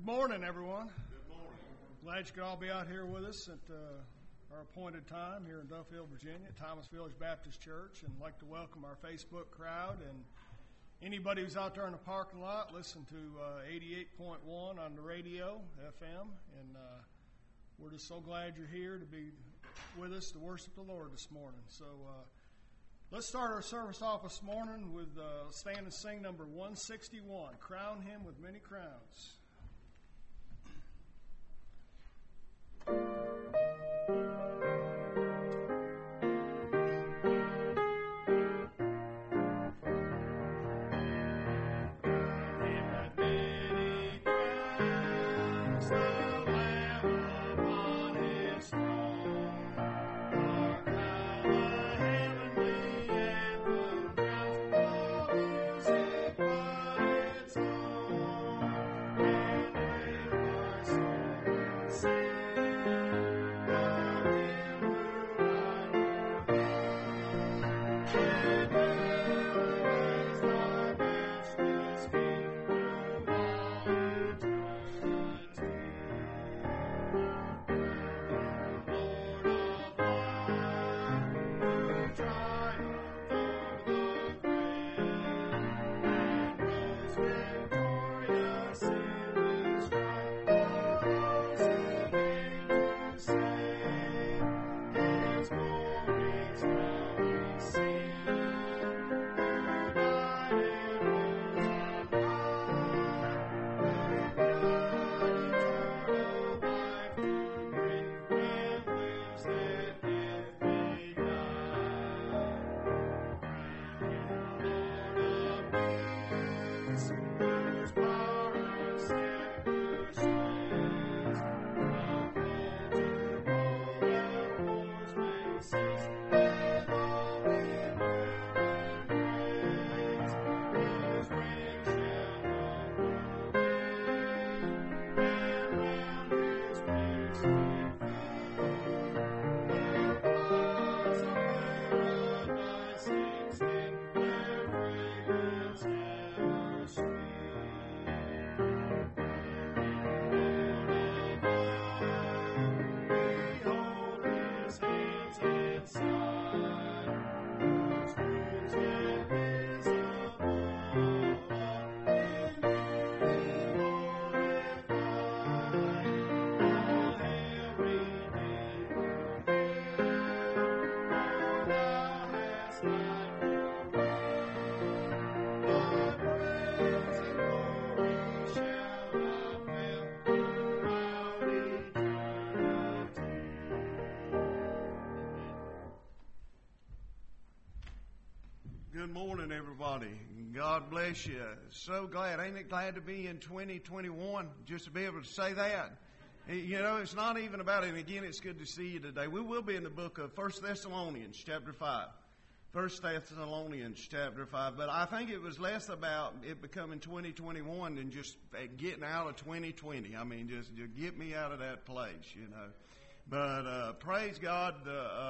Good morning, everyone. Good morning. Glad you could all be out here with us at our appointed time here in Duffield, Virginia, at Thomas Village Baptist Church, and I'd like to welcome our Facebook crowd and anybody who's out there in the parking lot. Listen to 88.1 on the radio, FM, and we're just so glad you're here to be with us to worship the Lord this morning. So let's start our service off this morning with stand and sing number 161, Crown Him with Many Crowns. God bless you. So glad. Ain't it glad to be in 2021? Just to be able to say that. You know, it's not even about it. And again, it's good to see you today. We will be in the book of 1 Thessalonians chapter 5. 1 Thessalonians chapter 5. But I think it was less about it becoming 2021 than just getting out of 2020. I mean, just get me out of that place, you know. But praise God,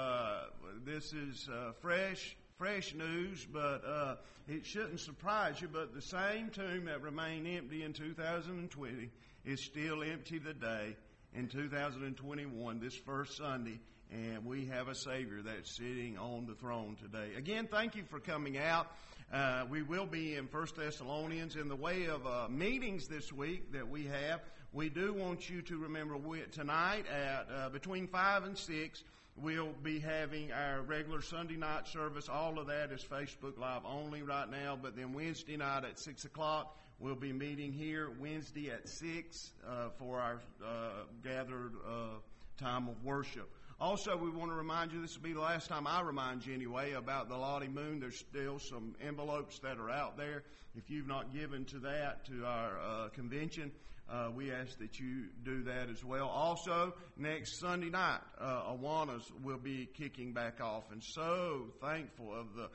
this is fresh news, but it shouldn't surprise you, but the same tomb that remained empty in 2020 is still empty today in 2021, this first Sunday, and we have a Savior that's sitting on the throne today. Again, thank you for coming out. We will be in 1 Thessalonians. In the way of meetings this week that we have, we do want you to remember tonight at between 5 and 6, we'll be having our regular Sunday night service. All of that is Facebook Live only right now. But then Wednesday night at 6 o'clock, we'll be meeting here Wednesday at 6 for our gathered time of worship. Also, we want to remind you, this will be the last time I remind you anyway, about the Lottie Moon. There's still some envelopes that are out there. If you've not given to that, to our convention, we ask that you do that as well. Also, next Sunday night, Awanas will be kicking back off. And so thankful of the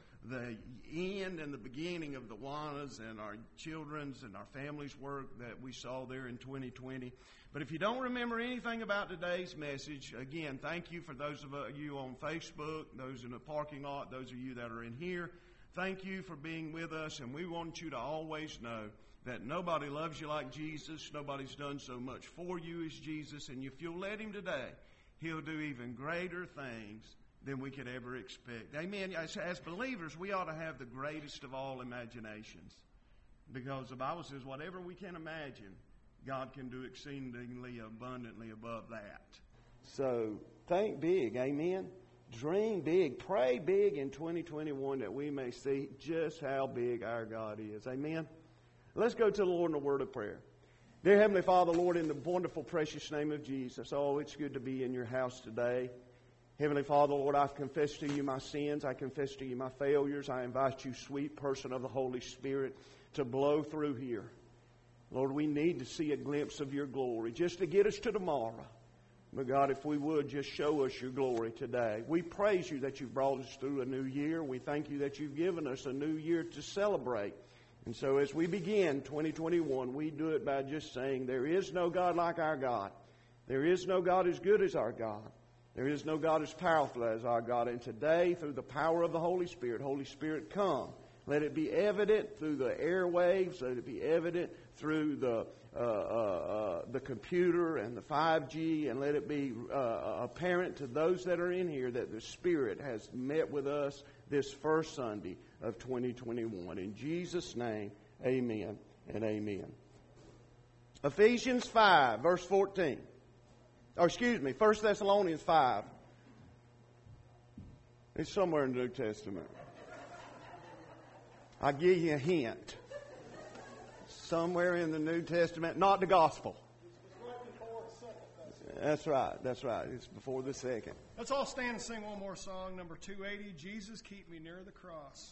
end and the beginning of the Awanas and our children's and our families' work that we saw there in 2020. But if you don't remember anything about today's message, again, thank you for those of you on Facebook, those in the parking lot, those of you that are in here. Thank you for being with us, and we want you to always know that nobody loves you like Jesus, nobody's done so much for you as Jesus, and if you'll let Him today, He'll do even greater things than we could ever expect. Amen. As believers, we ought to have the greatest of all imaginations, because the Bible says whatever we can imagine, God can do exceedingly abundantly above that. So think big. Amen. Dream big. Pray big in 2021 that we may see just how big our God is. Amen. Let's go to the Lord in a word of prayer. Dear Heavenly Father, Lord, in the wonderful, precious name of Jesus, oh, it's good to be in your house today. Heavenly Father, Lord, I confess to you my sins. I confess to you my failures. I invite you, sweet person of the Holy Spirit, to blow through here. Lord, we need to see a glimpse of your glory just to get us to tomorrow. But God, if we would, just show us your glory today. We praise you that you've brought us through a new year. We thank you that you've given us a new year to celebrate. And so as we begin 2021, we do it by just saying, there is no God like our God. There is no God as good as our God. There is no God as powerful as our God. And today, through the power of the Holy Spirit, come. Let it be evident through the airwaves. Let it be evident through the computer and the 5G. And let it be apparent to those that are in here that the Spirit has met with us this first Sunday of 2021. In Jesus' name, amen and amen. Ephesians 5, verse 14. 1 Thessalonians 5. It's somewhere in the New Testament. I'll give you a hint. Somewhere in the New Testament, not the Gospel. That's right. It's before the second. Let's all stand and sing one more song, number 280, Jesus, Keep Me Near the Cross.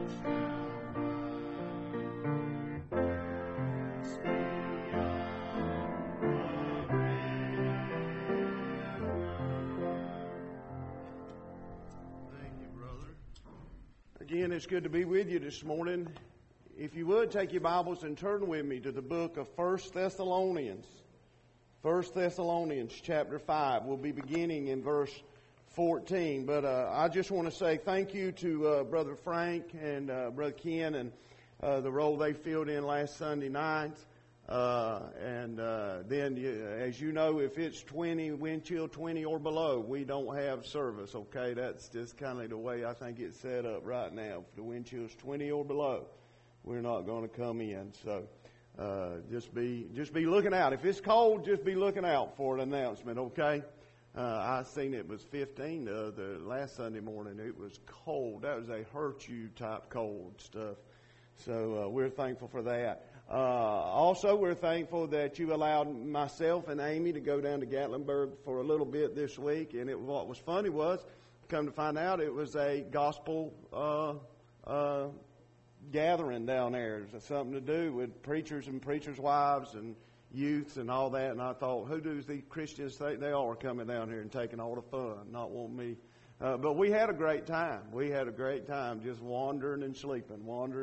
Again, it's good to be with you this morning. If you would, take your Bibles and turn with me to the book of 1 Thessalonians. 1 Thessalonians chapter 5. We'll be beginning in verse 14. But I just want to say thank you to Brother Frank and Brother Ken and the role they filled in last Sunday night. Then, as you know, if it's 20, wind chill 20 or below, we don't have service, okay? That's just kind of the way I think it's set up right now. If the wind chill's 20 or below, we're not going to come in. So just be looking out. If it's cold, just be looking out for an announcement, okay? I seen it was 15 the last Sunday morning. It was cold. That was a hurt you type cold stuff. So we're thankful for that. Also, we're thankful that you allowed myself and Amy to go down to Gatlinburg for a little bit this week. And what was funny was, come to find out, it was a gospel gathering down there. It was something to do with preachers and preachers' wives and youths and all that. And I thought, who do these Christians think they are coming down here and taking all the fun, not want me? But we had a great time. We had a great time just wandering and sleeping.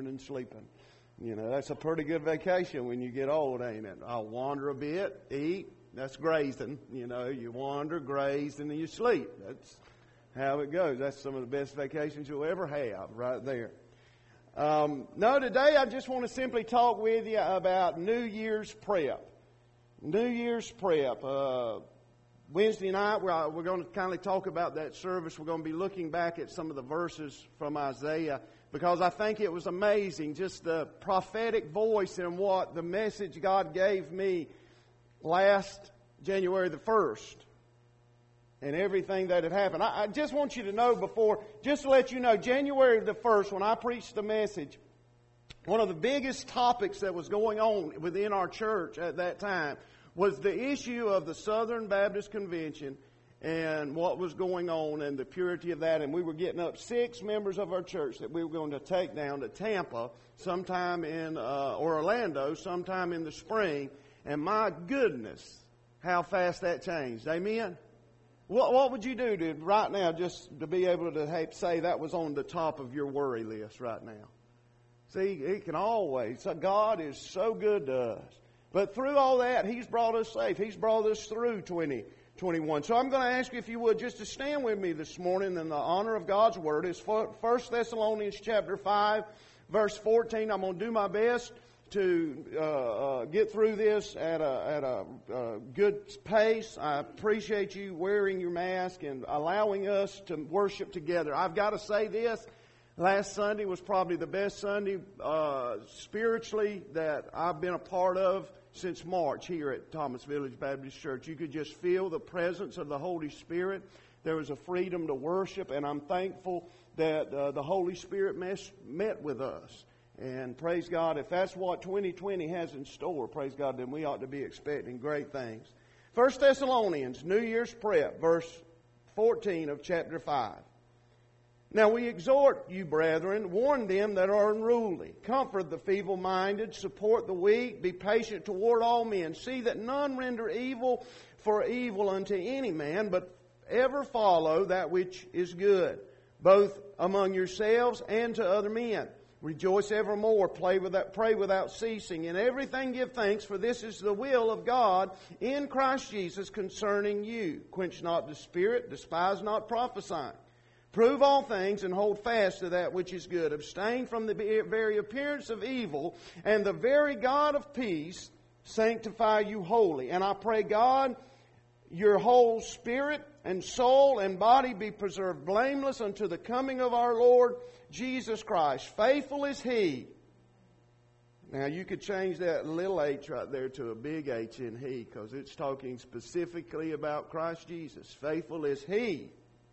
You know, that's a pretty good vacation when you get old, ain't it? I'll wander a bit, eat. That's grazing. You know, you wander, graze, and then you sleep. That's how it goes. That's some of the best vacations you'll ever have right there. No, today I just want to simply talk with you about New Year's prep. New Year's prep. Wednesday night, we're going to kind of talk about that service. We're going to be looking back at some of the verses from Isaiah, because I think it was amazing, just the prophetic voice and what the message God gave me last January the 1st and everything that had happened. I just want you to know just to let you know, January the 1st, when I preached the message, one of the biggest topics that was going on within our church at that time was the issue of the Southern Baptist Convention and what was going on and the purity of that. And we were getting up 6 members of our church that we were going to take down to Tampa sometime in, or Orlando sometime in the spring. And my goodness, how fast that changed. Amen? What would you do right now just to be able to say that was on the top of your worry list right now? See, it can always. God is so good to us. But through all that, He's brought us safe. He's brought us through 2021. So I'm going to ask you, if you would, just to stand with me this morning in the honor of God's Word. It's 1 Thessalonians chapter 5, verse 14. I'm going to do my best to get through this at a good pace. I appreciate you wearing your mask and allowing us to worship together. I've got to say this. Last Sunday was probably the best Sunday spiritually that I've been a part of since March here at Thomas Village Baptist Church. You could just feel the presence of the Holy Spirit. There was a freedom to worship, and I'm thankful that the Holy Spirit met with us. And praise God, if that's what 2020 has in store, praise God, then we ought to be expecting great things. 1 Thessalonians, New Year's prep, verse 14 of chapter 5. Now we exhort you, brethren, warn them that are unruly, comfort the feeble-minded, support the weak, be patient toward all men. See that none render evil for evil unto any man, but ever follow that which is good, both among yourselves and to other men. Rejoice evermore, pray without ceasing. In everything give thanks, for this is the will of God in Christ Jesus concerning you. Quench not the spirit, despise not prophesying. Prove all things and hold fast to that which is good. Abstain from the very appearance of evil, and the very God of peace sanctify you wholly. And I pray, God, your whole spirit and soul and body be preserved blameless unto the coming of our Lord Jesus Christ. Faithful is He. Now you could change that little H right there to a big H in He, because it's talking specifically about Christ Jesus. Faithful is He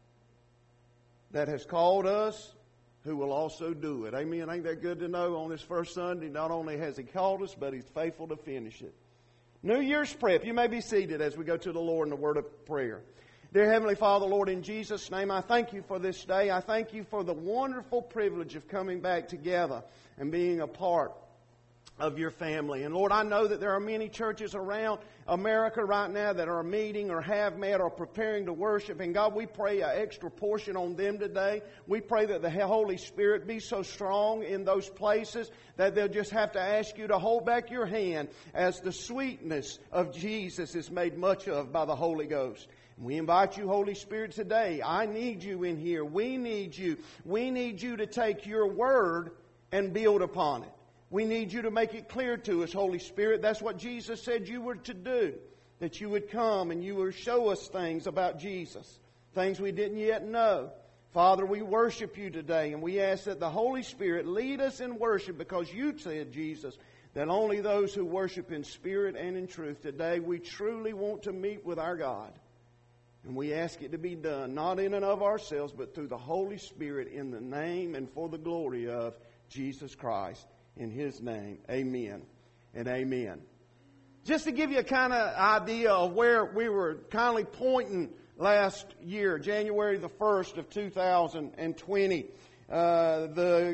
that has called us, who will also do it. Amen. Ain't that good to know on this first Sunday? Not only has He called us, but He's faithful to finish it. New Year's prep. You may be seated as we go to the Lord in the word of prayer. Dear Heavenly Father, Lord, in Jesus' name, I thank You for this day. I thank You for the wonderful privilege of coming back together and being a part of Your family. And Lord, I know that there are many churches around America right now that are meeting or have met or preparing to worship. And God, we pray an extra portion on them today. We pray that the Holy Spirit be so strong in those places that they'll just have to ask You to hold back Your hand as the sweetness of Jesus is made much of by the Holy Ghost. We invite You, Holy Spirit, today. I need You in here. We need You. We need You to take Your Word and build upon it. We need You to make it clear to us, Holy Spirit. That's what Jesus said You were to do. That You would come and You would show us things about Jesus. Things we didn't yet know. Father, we worship You today, and we ask that the Holy Spirit lead us in worship, because You said, Jesus, that only those who worship in spirit and in truth. Today we truly want to meet with our God. And we ask it to be done, not in and of ourselves, but through the Holy Spirit, in the name and for the glory of Jesus Christ. In His name, amen and amen. Just to give you a kind of idea of where we were kindly pointing last year, January the 1st of 2020, the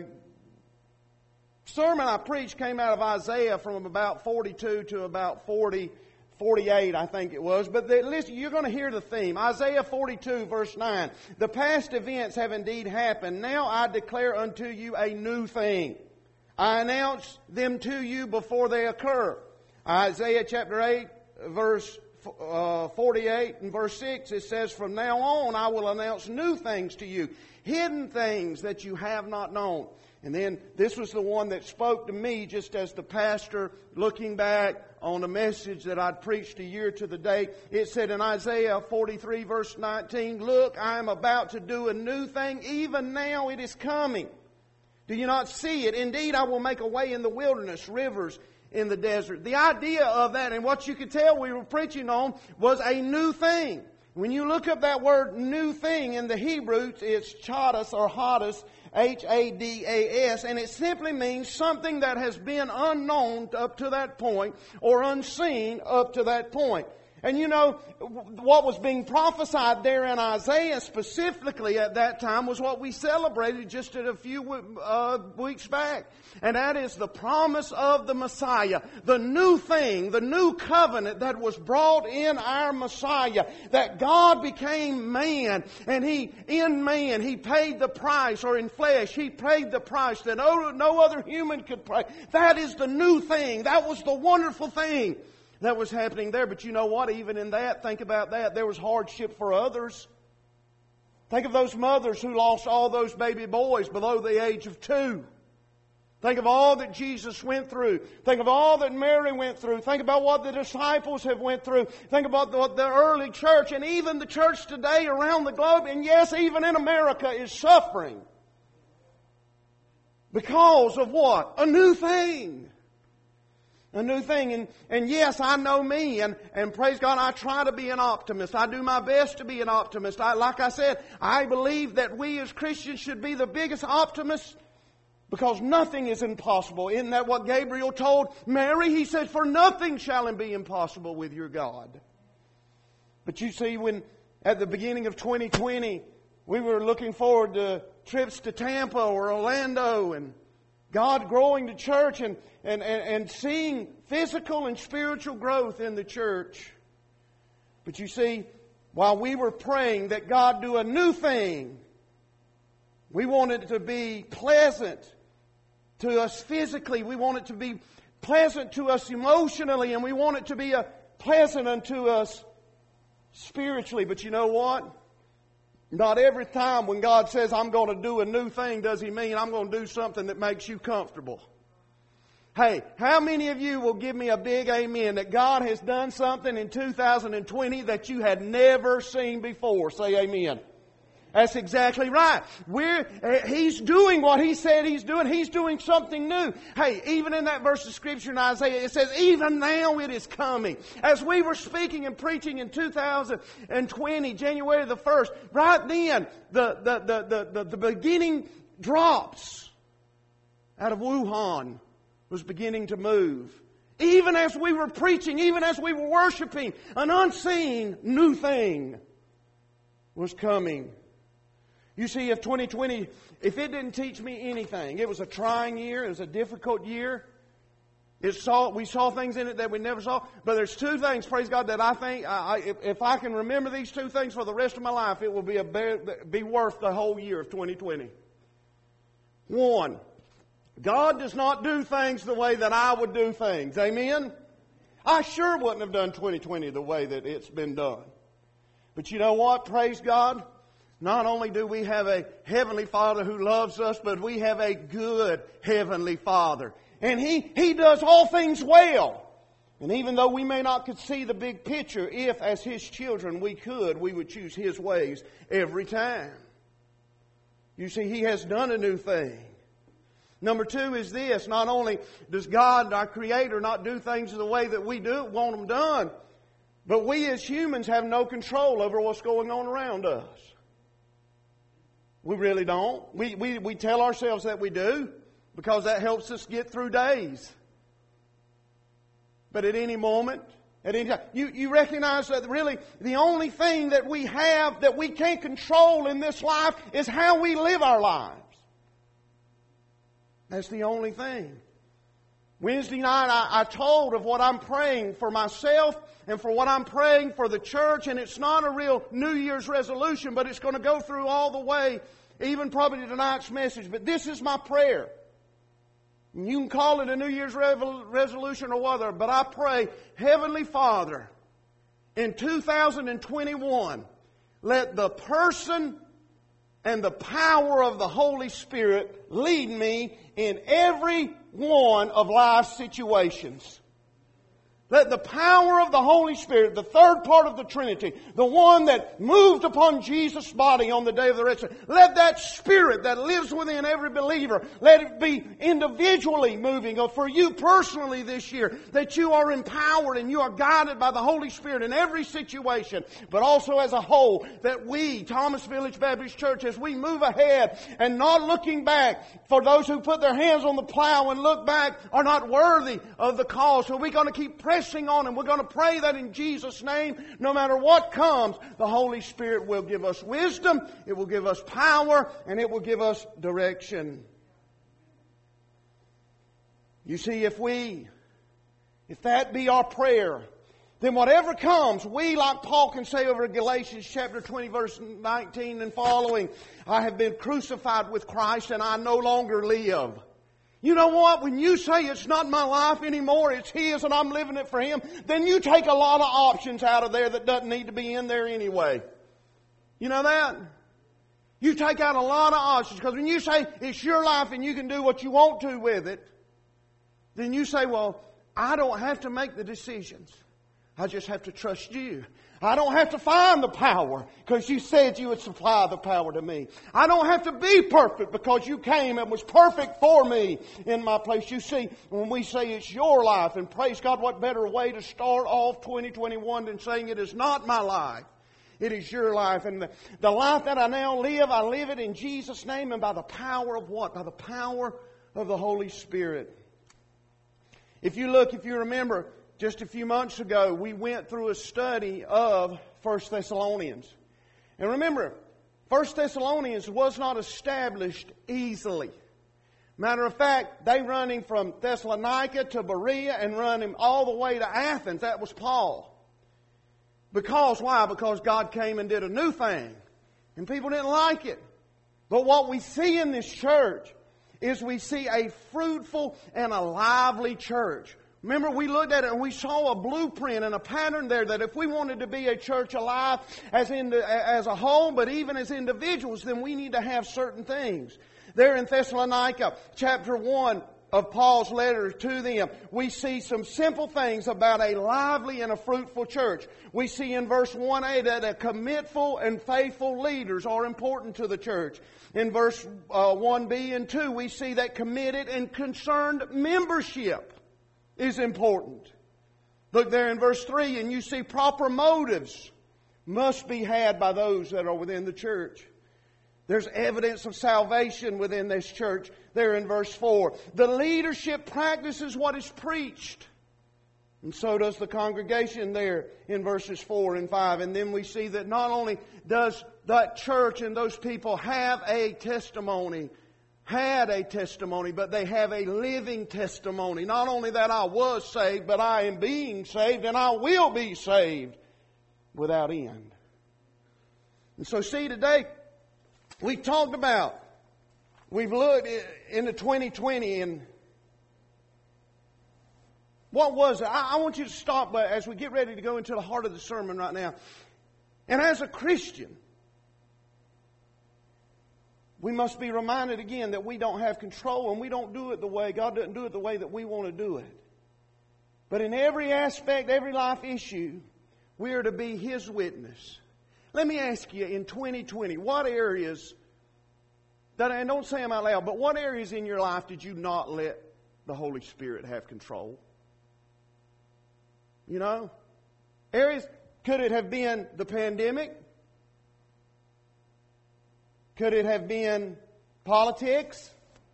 sermon I preached came out of Isaiah from about 42 to about 48, I think it was. But listen, you're going to hear the theme. Isaiah 42, verse 9. The past events have indeed happened. Now I declare unto you a new thing. I announce them to you before they occur. Isaiah chapter 8, verse 48 and verse 6, it says, From now on I will announce new things to you, hidden things that you have not known. And then this was the one that spoke to me just as the pastor, looking back on a message that I'd preached a year to the day. It said in Isaiah 43 verse 19, Look, I am about to do a new thing. Even now it is coming. Do you not see it? Indeed, I will make a way in the wilderness, rivers in the desert. The idea of that, and what you could tell we were preaching on, was a new thing. When you look up that word new thing in the Hebrew, it's chadas or hadas, H-A-D-A-S, and it simply means something that has been unknown up to that point or unseen up to that point. And you know, what was being prophesied there in Isaiah specifically at that time was what we celebrated just a few weeks back. And that is the promise of the Messiah. The new thing, the new covenant that was brought in our Messiah. That God became man, and in man, He paid the price, or in flesh, He paid the price that no other human could pay. That is the new thing. That was the wonderful thing that was happening there. But you know what? Even in that, think about that. There was hardship for others. Think of those mothers who lost all those baby boys below the age of 2. Think of all that Jesus went through. Think of all that Mary went through. Think about what the disciples have went through. Think about what the early church and even the church today around the globe, and yes, even in America, is suffering. Because of what? A new thing. A new thing. And yes, I know me, and praise God, I try to be an optimist. I do my best to be an optimist. Like I said, I believe that we as Christians should be the biggest optimists, because nothing is impossible. Isn't that what Gabriel told Mary? He said, For nothing shall be impossible with your God. But you see, when at the beginning of 2020, we were looking forward to trips to Tampa or Orlando, and God growing the church and seeing physical and spiritual growth in the church. But you see, while we were praying that God do a new thing, we wanted it to be pleasant to us physically. We want it to be pleasant to us emotionally, and we want it to be pleasant unto us spiritually. But you know what? Not every time when God says, I'm going to do a new thing, does He mean I'm going to do something that makes you comfortable. Hey, how many of you will give me a big amen that God has done something in 2020 that you had never seen before? Say amen. That's exactly right. He's doing what He said He's doing. He's doing something new. Hey, even in that verse of Scripture in Isaiah, it says, even now it is coming. As we were speaking and preaching in 2020, January the 1st, right then, the beginning drops out of Wuhan was beginning to move. Even as we were preaching, even as we were worshiping, an unseen new thing was coming. You see, if 2020, if it didn't teach me anything, it was a trying year, it was a difficult year. We saw things in it that we never saw. But there's two things, praise God, that I think, if I can remember these two things for the rest of my life, it will be worth the whole year of 2020. One, God does not do things the way that I would do things. Amen? I sure wouldn't have done 2020 the way that it's been done. But you know what? Praise God. Not only do we have a Heavenly Father who loves us, but we have a good Heavenly Father. And He does all things well. And even though we may not could see the big picture, if as His children we would choose His ways every time. You see, He has done a new thing. Number two is this. Not only does God, our Creator, not do things the way that we want them done, but we as humans have no control over what's going on around us. We really don't. We tell ourselves that we do because that helps us get through days. But at any moment, at any time, you recognize that really the only thing that we have that we can't control in this life is how we live our lives. That's the only thing. Wednesday night I told of what I'm praying for myself and for what I'm praying for the church, and it's not a real New Year's resolution, but it's going to go through all the way, even probably tonight's message. But this is my prayer. You can call it a New Year's resolution or whatever, but I pray, Heavenly Father, in 2021, let the person and the power of the Holy Spirit lead me in every one of life's situations. Let the power of the Holy Spirit, the third part of the Trinity, the one that moved upon Jesus' body on the day of the resurrection, let that Spirit that lives within every believer, let it be individually moving, or for you personally this year, that you are empowered and you are guided by the Holy Spirit in every situation, but also as a whole, that we, Thomas Village Baptist Church, as we move ahead and not looking back, for those who put their hands on the plow and look back are not worthy of the call. So we're going to keep pressing on, and we're going to pray that in Jesus' name, no matter what comes, the Holy Spirit will give us wisdom, it will give us power, and it will give us direction. You see, if that be our prayer, then whatever comes, we, like Paul can say over in Galatians chapter 20, verse 19 and following, I have been crucified with Christ, and I no longer live. You know what? When you say it's not my life anymore, it's His and I'm living it for Him, then you take a lot of options out of there that doesn't need to be in there anyway. You know that? You take out a lot of options, because when you say it's your life and you can do what you want to with it, then you say, well, I don't have to make the decisions. I just have to trust you. I don't have to find the power because you said you would supply the power to me. I don't have to be perfect because you came and was perfect for me in my place. You see, when we say it's your life, and praise God, what better way to start off 2021 than saying it is not my life. It is your life. And the life that I now live, I live it in Jesus' name and by the power of what? By the power of the Holy Spirit. If you remember, just a few months ago, we went through a study of 1 Thessalonians. And remember, 1 Thessalonians was not established easily. Matter of fact, they run him from Thessalonica to Berea and run him all the way to Athens. That was Paul. Because, why? Because God came and did a new thing. And people didn't like it. But what we see in this church is we see a fruitful and a lively church. Remember, we looked at it and we saw a blueprint and a pattern there that if we wanted to be a church alive as a whole, but even as individuals, then we need to have certain things. There in Thessalonica, chapter 1 of Paul's letter to them, we see some simple things about a lively and a fruitful church. We see in verse 1a that a commitful and faithful leaders are important to the church. In verse 1b and 2, we see that committed and concerned membership is important. Look there in verse 3 and you see proper motives must be had by those that are within the church. There's evidence of salvation within this church there in verse 4. The leadership practices what is preached. And so does the congregation there in verses 4 and 5. And then we see that not only does that church and those people have a testimony, but they have a living testimony. Not only that I was saved, but I am being saved and I will be saved without end. And so see, today we've talked about, we've looked into 2020 and what was it? I want you to stop as we get ready to go into the heart of the sermon right now. And as a Christian, we must be reminded again that we don't have control and we don't do it the way, God doesn't do it the way that we want to do it. But in every aspect, every life issue, we are to be His witness. Let me ask you, in 2020, what areas, and don't say them out loud, but what areas in your life did you not let the Holy Spirit have control? You know? Areas, could it have been the pandemic? Could it have been politics?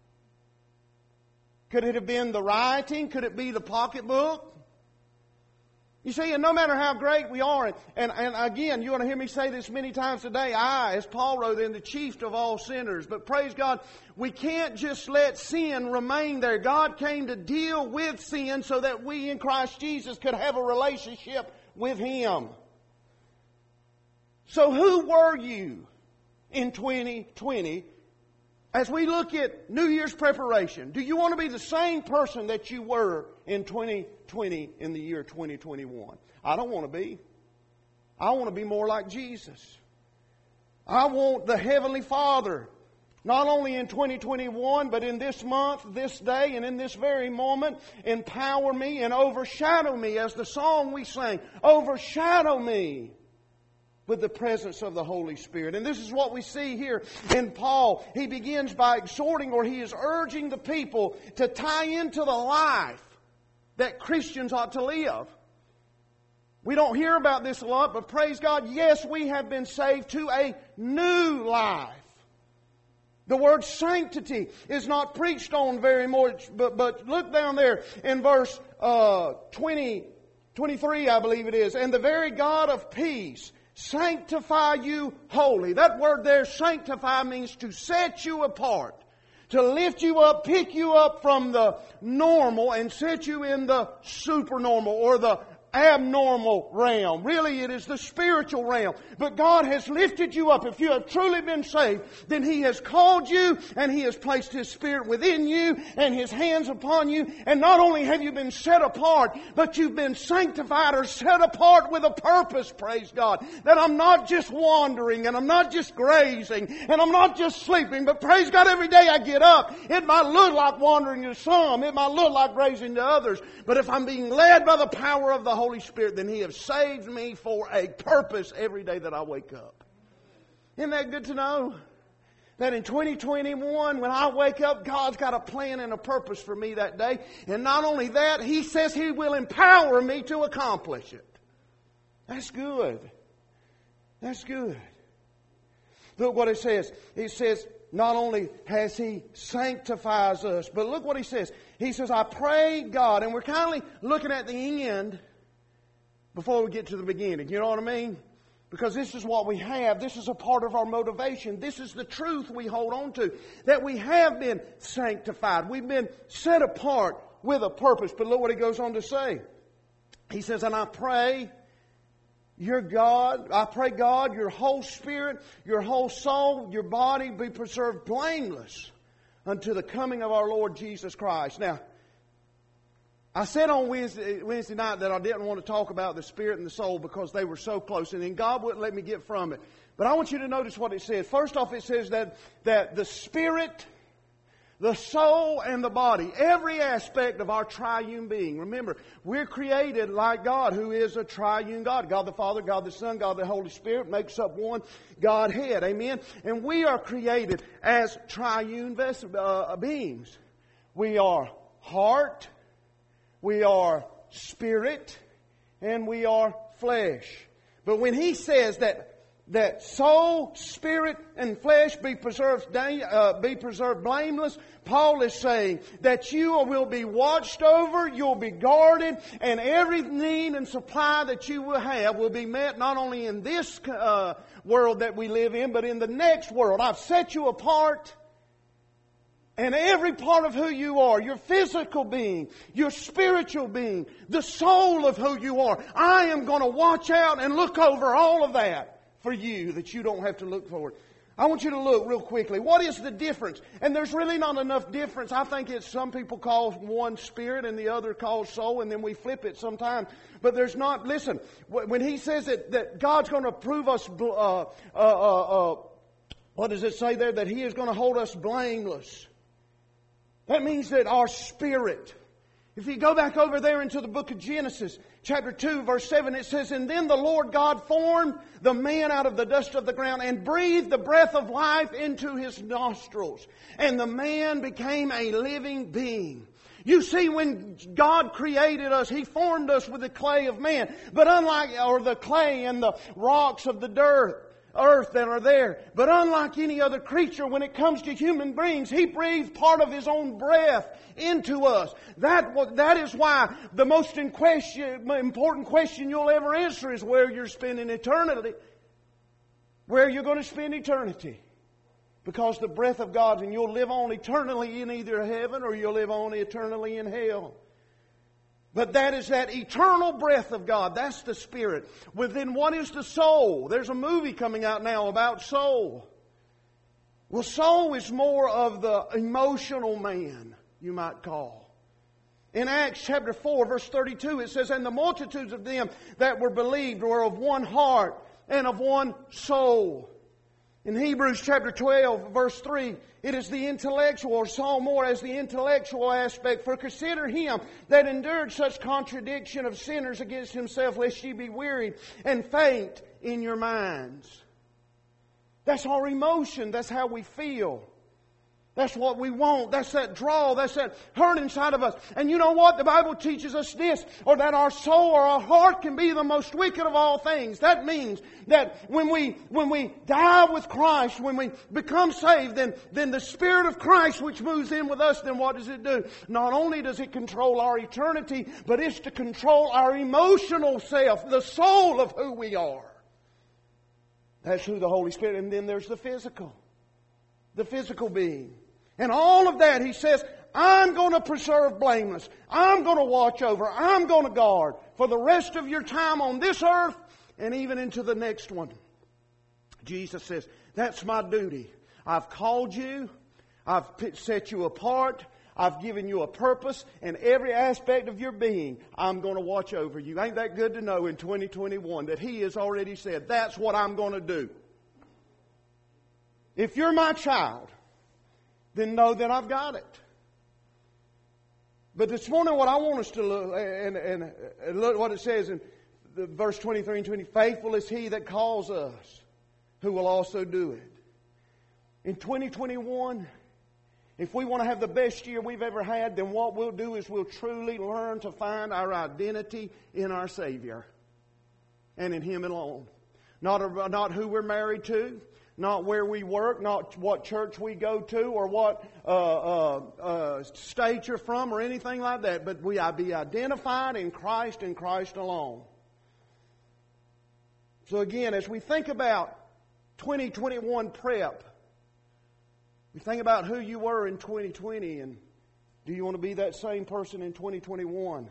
Could it have been the rioting? Could it be the pocketbook? You see, and no matter how great we are, and again, you want to hear me say this many times today, I, as Paul wrote, am the chief of all sinners. But praise God, we can't just let sin remain there. God came to deal with sin so that we in Christ Jesus could have a relationship with Him. So who were you in 2020? As we look at New Year's preparation, do you want to be the same person that you were in 2020 in the year 2021? I don't want to be. I want to be more like Jesus. I want the Heavenly Father, not only in 2021, but in this month, this day, and in this very moment, empower me and overshadow me, as the song we sang, overshadow me with the presence of the Holy Spirit. And this is what we see here in Paul. He begins by exhorting, or he is urging the people to tie into the life that Christians ought to live. We don't hear about this a lot, but praise God, yes, we have been saved to a new life. The word sanctity is not preached on very much, but look down there in verse 23, I believe it is. And the very God of peace sanctify you wholly. That word there, sanctify, means to set you apart. To lift you up, pick you up from the normal and set you in the supernormal or the abnormal realm. Really, it is the spiritual realm. But God has lifted you up. If you have truly been saved, then He has called you and He has placed His Spirit within you and His hands upon you. And not only have you been set apart, but you've been sanctified or set apart with a purpose, praise God. That I'm not just wandering and I'm not just grazing and I'm not just sleeping, but praise God, every day I get up. It might look like wandering to some. It might look like grazing to others. But if I'm being led by the power of the Holy Spirit, then He has saved me for a purpose every day that I wake up. Isn't that good to know? That in 2021, when I wake up, God's got a plan and a purpose for me that day. And not only that, He says He will empower me to accomplish it. That's good. That's good. Look what it says. It says, not only has He sanctifies us, but look what He says. He says, I pray God, and we're kind of looking at the end before we get to the beginning. You know what I mean? Because this is what we have. This is a part of our motivation. This is the truth we hold on to. That we have been sanctified. We've been set apart with a purpose. But look what He goes on to say. He says, and I pray God, your whole spirit, your whole soul, your body be preserved blameless unto the coming of our Lord Jesus Christ. Now, I said on Wednesday night that I didn't want to talk about the spirit and the soul because they were so close, and then God wouldn't let me get from it. But I want you to notice what it says. First off, it says that the spirit, the soul, and the body, every aspect of our triune being. Remember, we're created like God, who is a triune God. God the Father, God the Son, God the Holy Spirit makes up one Godhead. Amen? And we are created as triune beings. We are heart, we are spirit, and we are flesh. But when He says that that soul, spirit, and flesh be preserved blameless. Paul is saying that you will be watched over, you'll be guarded, and every need and supply that you will have will be met not only in this world that we live in, but in the next world. I've set you apart. And every part of who you are, your physical being, your spiritual being, the soul of who you are, I am going to watch out and look over all of that for you, that you don't have to look for it. I want you to look real quickly. What is the difference? And there's really not enough difference. I think it's some people call one spirit and the other called soul, and then we flip it sometimes. But there's not. Listen, when he says that God's going to prove us, what does it say there? That He is going to hold us blameless. That means that our spirit. If you go back over there into the book of Genesis, chapter 2, verse 7, it says, "And then the Lord God formed the man out of the dust of the ground and breathed the breath of life into his nostrils. And the man became a living being." You see, when God created us, He formed us with the clay of man. But the clay and the rocks of the earth that are there. But unlike any other creature, when it comes to human beings, He breathed part of His own breath into us. That is why the most important question you'll ever answer is where you're spending eternity. Where you're going to spend eternity. Because the breath of God, and you'll live on eternally in either heaven or you'll live on eternally in hell. But that is that eternal breath of God. That's the Spirit. Within what is the soul? There's a movie coming out now about soul. Well, soul is more of the emotional man, you might call. In Acts chapter 4, verse 32, it says, "And the multitudes of them that were believed were of one heart and of one soul." In Hebrews chapter 12, verse 3, it is the intellectual, or saw more as the intellectual aspect. "For consider him that endured such contradiction of sinners against himself, lest ye be weary and faint in your minds." That's our emotion. That's how we feel. That's what we want. That's that draw. That's that hurt inside of us. And you know what? The Bible teaches us this, or that our soul or our heart can be the most wicked of all things. That means that when we die with Christ, when we become saved, then the Spirit of Christ which moves in with us, then what does it do? Not only does it control our eternity, but it's to control our emotional self, the soul of who we are. That's who the Holy Spirit. And then there's the physical being. And all of that, He says, I'm going to preserve blameless. I'm going to watch over. I'm going to guard for the rest of your time on this earth and even into the next one. Jesus says, that's my duty. I've called you. I've set you apart. I've given you a purpose, and every aspect of your being, I'm going to watch over you. Ain't that good to know in 2021 that He has already said, that's what I'm going to do. If you're my child, then know that I've got it. But this morning what I want us to look, and look what it says in verse 23 and 20, "Faithful is He that calls us, who will also do it." In 2021, if we want to have the best year we've ever had, then what we'll do is we'll truly learn to find our identity in our Savior and in Him alone. Not who we're married to, not where we work, not what church we go to, or what state you're from, or anything like that. But we be identified in Christ and Christ alone. So again, as we think about 2021 prep, we think about who you were in 2020, and do you want to be that same person in 2021?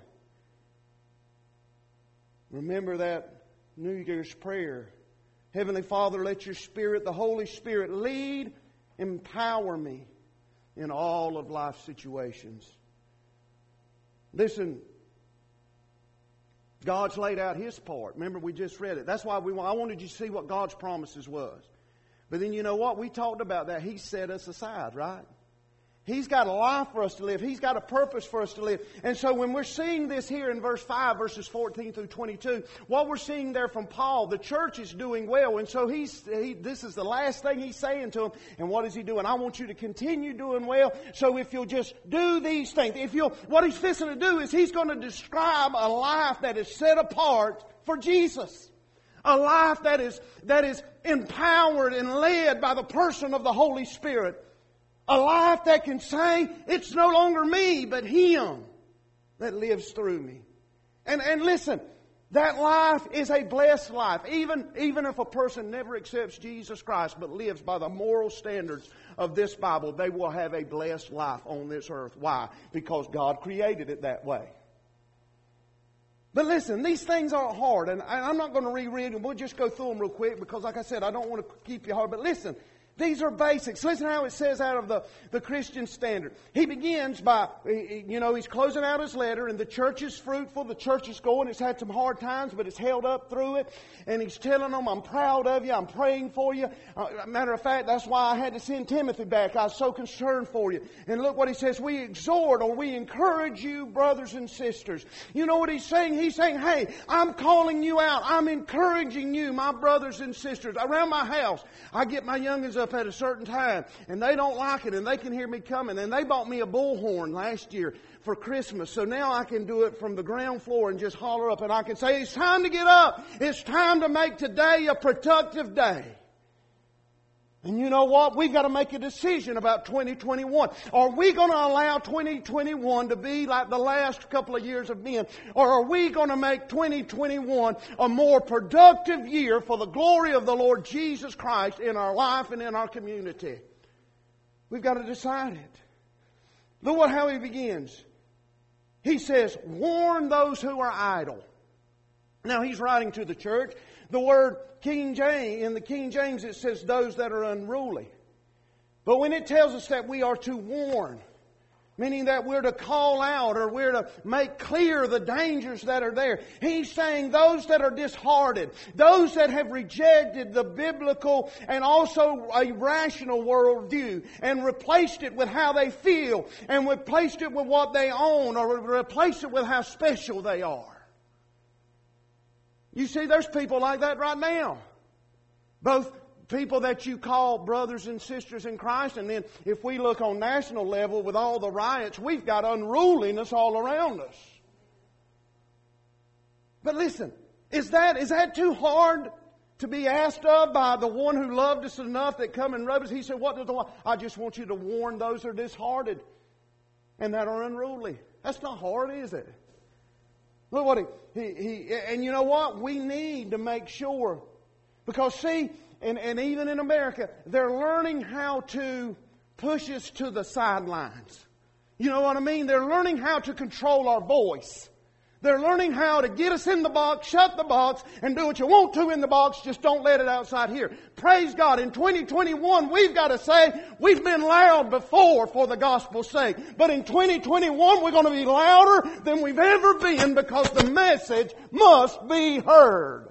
Remember that New Year's prayer. Heavenly Father, let your Spirit, the Holy Spirit, lead, empower me in all of life's situations. Listen, God's laid out His part. Remember, we just read it. That's why I wanted you to see what God's promises was. But then you know what? We talked about that. He set us aside, right? He's got a life for us to live. He's got a purpose for us to live. And so when we're seeing this here in verse 5, verses 14 through 22, what we're seeing there from Paul, the church is doing well. And so this is the last thing he's saying to them. And what is he doing? I want you to continue doing well. So if you'll just do these things, what he's fixing to do is he's going to describe a life that is set apart for Jesus. A life that is empowered and led by the person of the Holy Spirit. A life that can say, it's no longer me, but Him that lives through me. And listen, that life is a blessed life. Even if a person never accepts Jesus Christ but lives by the moral standards of this Bible, they will have a blessed life on this earth. Why? Because God created it that way. But listen, these things are hard, and I'm not going to reread them. We'll just go through them real quick because, like I said, I don't want to keep you hard. But listen, these are basics. Listen how it says out of the Christian Standard. He begins by, he's closing out his letter, and the church is fruitful. The church is going. It's had some hard times, but it's held up through it. And he's telling them, I'm proud of you. I'm praying for you. Matter of fact, that's why I had to send Timothy back. I was so concerned for you. And look what he says. We exhort or we encourage you, brothers and sisters. You know what he's saying? He's saying, hey, I'm calling you out. I'm encouraging you, my brothers and sisters. Around my house, I get my youngins up at a certain time, and they don't like it, and they can hear me coming. And they bought me a bullhorn last year for Christmas, so now I can do it from the ground floor and just holler up, and I can say, it's time to get up. It's time to make today a productive day. And you know what? We've got to make a decision about 2021. Are we going to allow 2021 to be like the last couple of years have been? Or are we going to make 2021 a more productive year for the glory of the Lord Jesus Christ in our life and in our community? We've got to decide it. Look how he begins. He says, warn those who are idle. Now he's writing to the church. The word in the King James it says those that are unruly. But when it tells us that we are to warn, meaning that we're to call out or we're to make clear the dangers that are there, he's saying those that are disheartened, those that have rejected the biblical and also a rational worldview and replaced it with how they feel and replaced it with what they own or replaced it with how special they are. You see, there's people like that right now. Both people that you call brothers and sisters in Christ, and then if we look on national level with all the riots, we've got unruliness all around us. But listen, is that too hard to be asked of by the one who loved us enough that come and rubbed us? He said, what does the one? I just want you to warn those that are disheartened and that are unruly. That's not hard, is it? Look what and you know what? We need to make sure. Because see, and even in America, they're learning how to push us to the sidelines. You know what I mean? They're learning how to control our voice. They're learning how to get us in the box, shut the box, and do what you want to in the box, just don't let it outside here. Praise God. In 2021, we've got to say, we've been loud before for the gospel's sake. But in 2021, we're going to be louder than we've ever been because the message must be heard.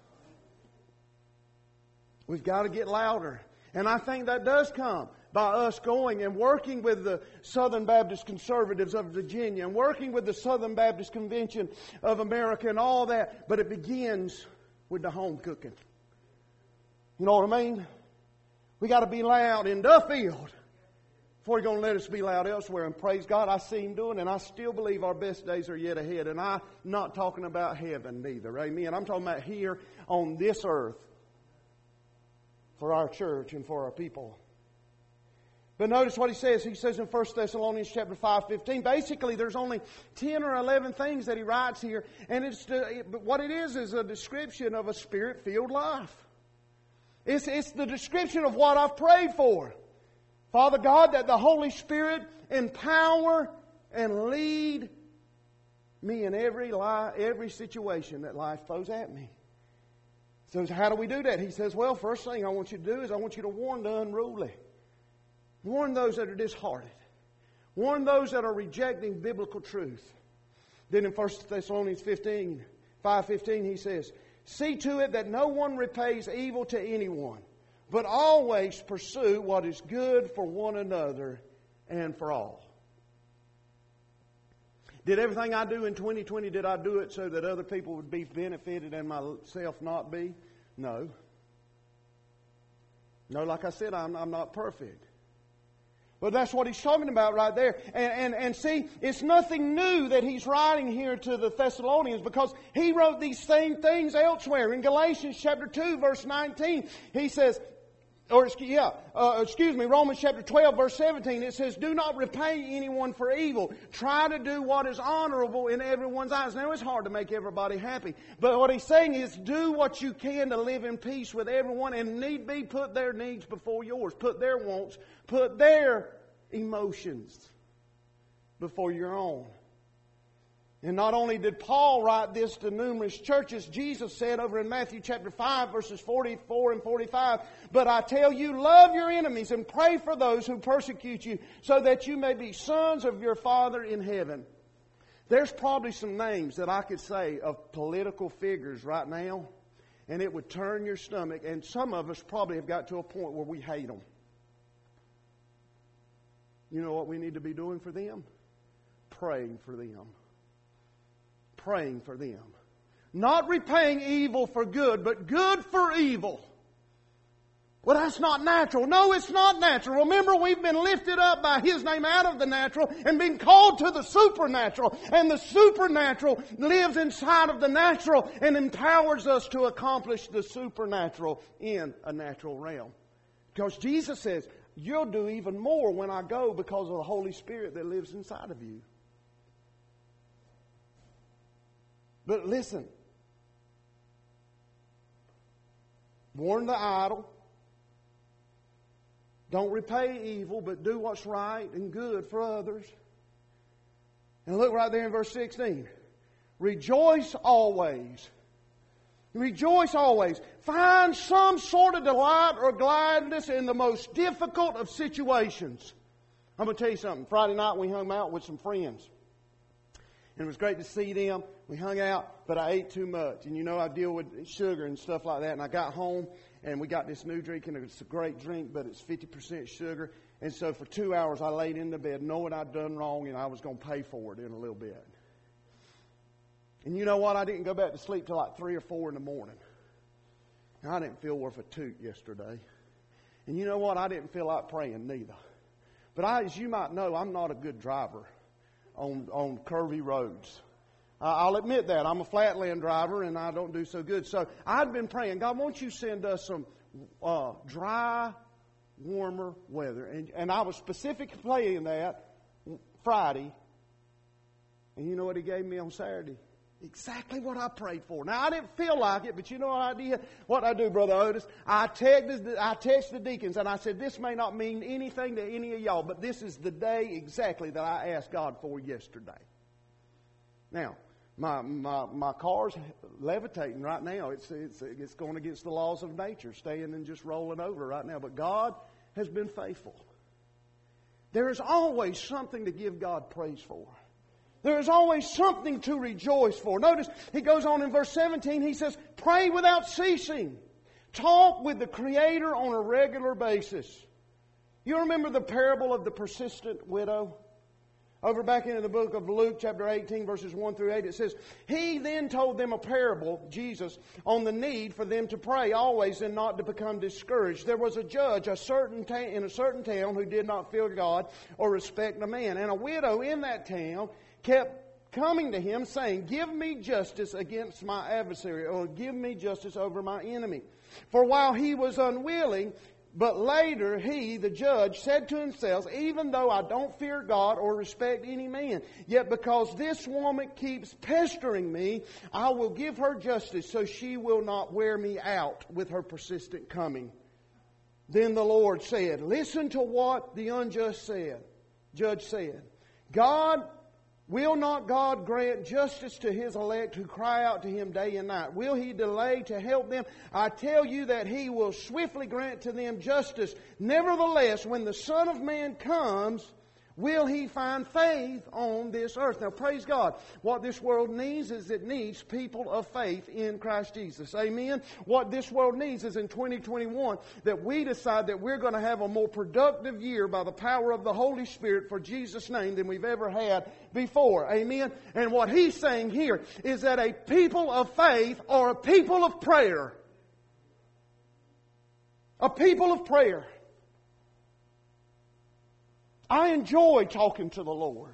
We've got to get louder. And I think that does come by us going and working with the Southern Baptist Conservatives of Virginia and working with the Southern Baptist Convention of America and all that. But it begins with the home cooking. You know what I mean? We got to be loud in Duffield before He's going to let us be loud elsewhere. And praise God, I see Him doing it, and I still believe our best days are yet ahead. And I'm not talking about heaven neither. Amen. I'm talking about here on this earth for our church and for our people. But notice what he says. He says in 1 Thessalonians chapter 5:15. Basically, there's only 10 or 11 things that he writes here. And what it is a description of a Spirit-filled life. It's the description of what I've prayed for. Father God, that the Holy Spirit empower and lead me in every situation that life throws at me. So how do we do that? He says, well, first thing I want you to do is I want you to warn the unruly. Warn those that are disheartened. Warn those that are rejecting biblical truth. Then in 1 Thessalonians 5:15 he says, see to it that no one repays evil to anyone, but always pursue what is good for one another and for all. Did everything I do in 2020, did I do it so that other people would be benefited and myself not be? No. No, like I said, I'm not perfect. But that's what he's talking about right there. And see, it's nothing new that he's writing here to the Thessalonians, because he wrote these same things elsewhere. In Galatians chapter 2, verse 19, he says, Romans chapter 12, verse 17, it says, do not repay anyone for evil. Try to do what is honorable in everyone's eyes. Now, it's hard to make everybody happy. But what he's saying is, do what you can to live in peace with everyone, and need be, put their needs before yours. Put their wants, put their emotions before your own. And not only did Paul write this to numerous churches, Jesus said over in Matthew chapter 5, verses 44 and 45, but I tell you, love your enemies and pray for those who persecute you, so that you may be sons of your Father in heaven. There's probably some names that I could say of political figures right now, and it would turn your stomach, and some of us probably have got to a point where we hate them. You know what we need to be doing for them? Praying for them. Praying for them. Not repaying evil for good, but good for evil. Well, that's not natural. No, it's not natural. Remember, we've been lifted up by His name out of the natural and been called to the supernatural. And the supernatural lives inside of the natural and empowers us to accomplish the supernatural in a natural realm. Because Jesus says, you'll do even more when I go, because of the Holy Spirit that lives inside of you. But listen, warn the idle. Don't repay evil, but do what's right and good for others. And look right there in verse 16. Rejoice always. Rejoice always. Find some sort of delight or gladness in the most difficult of situations. I'm going to tell you something. Friday night we hung out with some friends. And it was great to see them. We hung out, but I ate too much. And you know, I deal with sugar and stuff like that. And I got home, and we got this new drink, and it's a great drink, but it's 50% sugar. And so for 2 hours, I laid in the bed knowing I'd done wrong, and I was going to pay for it in a little bit. And you know what? I didn't go back to sleep till like 3 or 4 in the morning. And I didn't feel worth a toot yesterday. And you know what? I didn't feel like praying neither. But as you might know, I'm not a good driver on curvy roads. I'll admit that. I'm a flatland driver and I don't do so good. So I'd been praying, God, won't you send us some dry, warmer weather? And I was specifically praying that Friday. And you know what He gave me on Saturday? Exactly what I prayed for. Now, I didn't feel like it, but you know what I did? What I do, Brother Otis? I texted the deacons and I said, this may not mean anything to any of y'all, but this is the day exactly that I asked God for yesterday. Now, my car's levitating right now. It's going against the laws of nature, staying and just rolling over right now. But God has been faithful. There is always something to give God praise for. There is always something to rejoice for. Notice, he goes on in verse 17, he says, pray without ceasing. Talk with the Creator on a regular basis. You remember the parable of the persistent widow? Over back into the book of Luke, chapter 18, verses 1 through 8, it says, He then told them a parable, Jesus, on the need for them to pray always and not to become discouraged. There was a judge in a certain town who did not fear God or respect a man. And a widow in that town kept coming to him saying, give me justice against my adversary, or give me justice over my enemy. For while he was unwilling, but later he, the judge, said to himself, even though I don't fear God or respect any man, yet because this woman keeps pestering me, I will give her justice so she will not wear me out with her persistent coming. Then the Lord said, listen to what the unjust judge said. Will not God grant justice to His elect who cry out to Him day and night? Will He delay to help them? I tell you that He will swiftly grant to them justice. Nevertheless, when the Son of Man comes, will He find faith on this earth? Now, praise God. What this world needs is it needs people of faith in Christ Jesus. Amen? What this world needs is in 2021 that we decide that we're going to have a more productive year by the power of the Holy Spirit for Jesus' name than we've ever had before. Amen? And what He's saying here is that a people of faith or a people of prayer. A people of prayer. I enjoy talking to the Lord.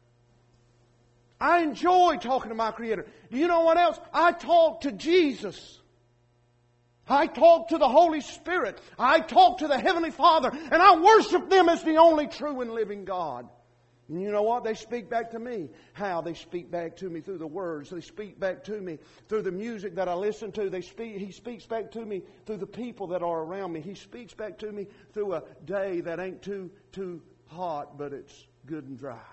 I enjoy talking to my Creator. Do you know what else? I talk to Jesus. I talk to the Holy Spirit. I talk to the Heavenly Father. And I worship them as the only true and living God. And you know what? They speak back to me. How? They speak back to me through the words. They speak back to me through the music that I listen to. He speaks back to me through the people that are around me. He speaks back to me through a day that ain't too hot, but it's good and dry.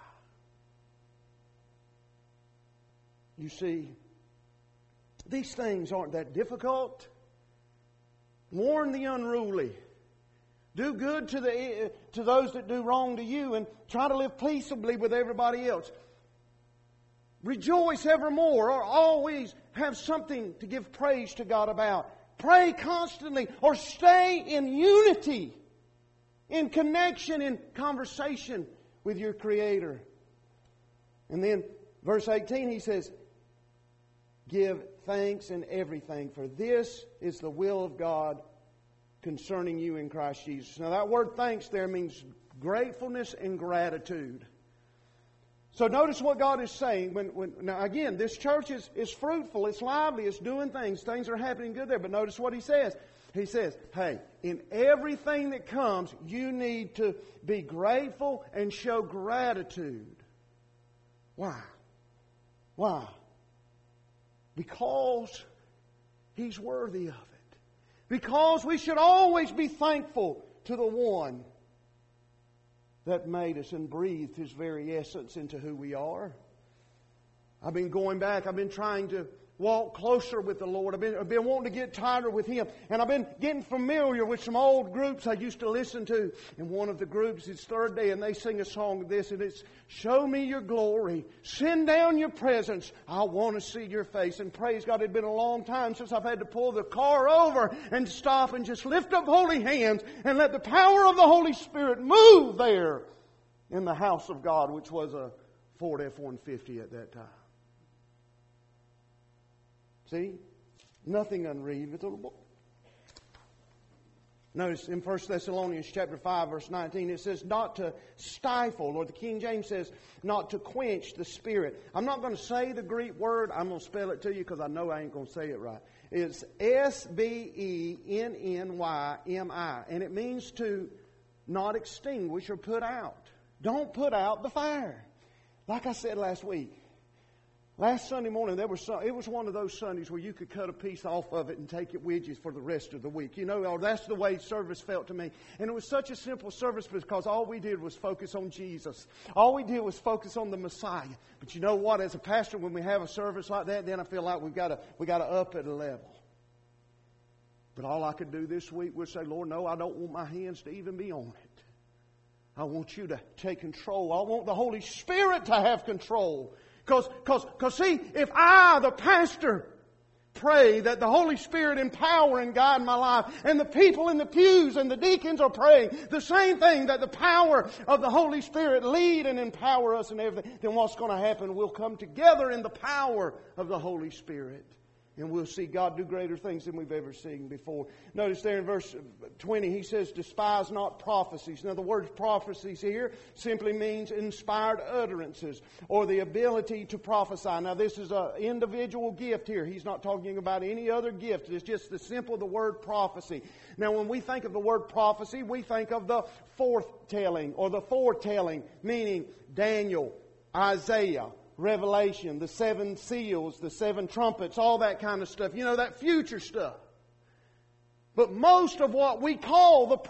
You see, these things aren't that difficult. Warn the unruly. Do good to those that do wrong to you, and try to live peaceably with everybody else. Rejoice evermore, or always have something to give praise to God about. Pray constantly, or stay in unity, in connection, in conversation with your Creator. And then verse 18, he says, give thanks in everything, for this is the will of God concerning you in Christ Jesus. Now that word thanks there means gratefulness and gratitude. So notice what God is saying. Now again, this church is fruitful, it's lively, it's doing things. Things are happening good there. But notice what He says. He says, hey, in everything that comes, you need to be grateful and show gratitude. Why? Why? Because He's worthy of it. Because we should always be thankful to the One that made us and breathed His very essence into who we are. I've been going back. I've been trying to walk closer with the Lord. I've been wanting to get tighter with Him. And I've been getting familiar with some old groups I used to listen to. And one of the groups is Third Day, and they sing a song of this, and it's, show me your glory. Send down your presence. I want to see your face. And praise God, it had been a long time since I've had to pull the car over and stop and just lift up holy hands and let the power of the Holy Spirit move there in the house of God, which was a Ford F-150 at that time. See? Nothing unreasonable. Notice in 1 Thessalonians chapter 5, verse 19, it says not to stifle, or the King James says not to quench the Spirit. I'm not going to say the Greek word. I'm going to spell it to you because I know I ain't going to say it right. It's Sbennymi, and it means to not extinguish or put out. Don't put out the fire. Like I said last week, last Sunday morning, it was one of those Sundays where you could cut a piece off of it and take it with you for the rest of the week. You know, that's the way service felt to me. And it was such a simple service because all we did was focus on Jesus. All we did was focus on the Messiah. But you know what? As a pastor, when we have a service like that, then I feel like we got to up it a level. But all I could do this week was say, Lord, no, I don't want my hands to even be on it. I want you to take control. I want the Holy Spirit to have control. Because see, if I, the pastor, pray that the Holy Spirit empower and guide my life, and the people in the pews and the deacons are praying the same thing, that the power of the Holy Spirit lead and empower us and everything, then what's going to happen? We'll come together in the power of the Holy Spirit. And we'll see God do greater things than we've ever seen before. Notice there in verse 20, he says, despise not prophecies. Now the word prophecies here simply means inspired utterances or the ability to prophesy. Now this is an individual gift here. He's not talking about any other gift. It's just the word prophecy. Now when we think of the word prophecy, we think of the foretelling, meaning Daniel, Isaiah, Revelation, the 7 seals, the 7 trumpets, all that kind of stuff. You know, that future stuff. But most of what we call the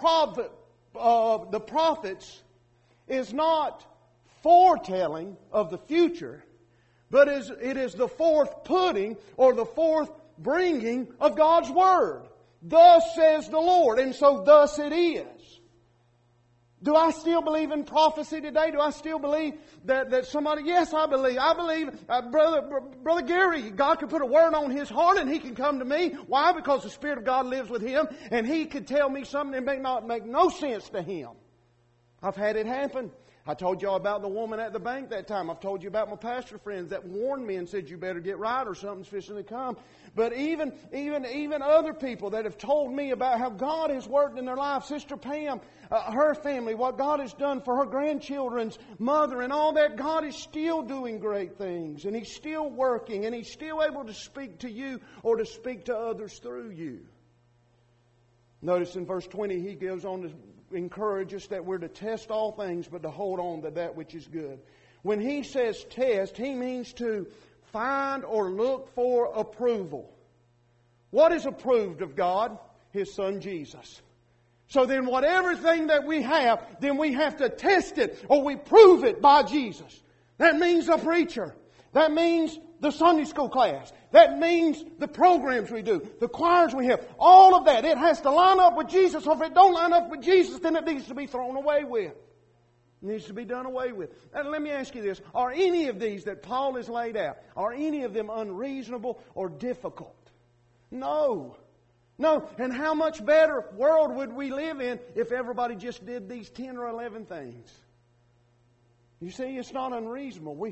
prophets is not foretelling of the future, but it is the forth putting or the forth bringing of God's Word. Thus says the Lord, and so thus it is. Do I still believe in prophecy today? Do I still believe that somebody... Yes, I believe. I believe Brother Gary, God could put a word on his heart and he can come to me. Why? Because the Spirit of God lives with him and he could tell me something that may not make no sense to him. I've had it happen. I told y'all about the woman at the bank that time. I've told you about my pastor friends that warned me and said, you better get right or something's fixing to come. But even other people that have told me about how God has worked in their life. Sister Pam, her family, what God has done for her grandchildren's mother and all that. God is still doing great things. And He's still working. And He's still able to speak to you or to speak to others through you. Notice in verse 20, he goes on to encourage us that we're to test all things, but to hold on to that which is good. When he says test, he means to find or look for approval. What is approved of God? His Son Jesus. So then whatever thing that we have, then we have to test it or we prove it by Jesus. That means the preacher. That means the Sunday school class. That means the programs we do, the choirs we have, all of that. It has to line up with Jesus. Or if it don't line up with Jesus, then it needs to be thrown away with. It needs to be done away with. And let me ask you this. Are any of these that Paul has laid out, are any of them unreasonable or difficult? No. No. And how much better world would we live in if everybody just did these 10 or 11 things? You see, it's not unreasonable.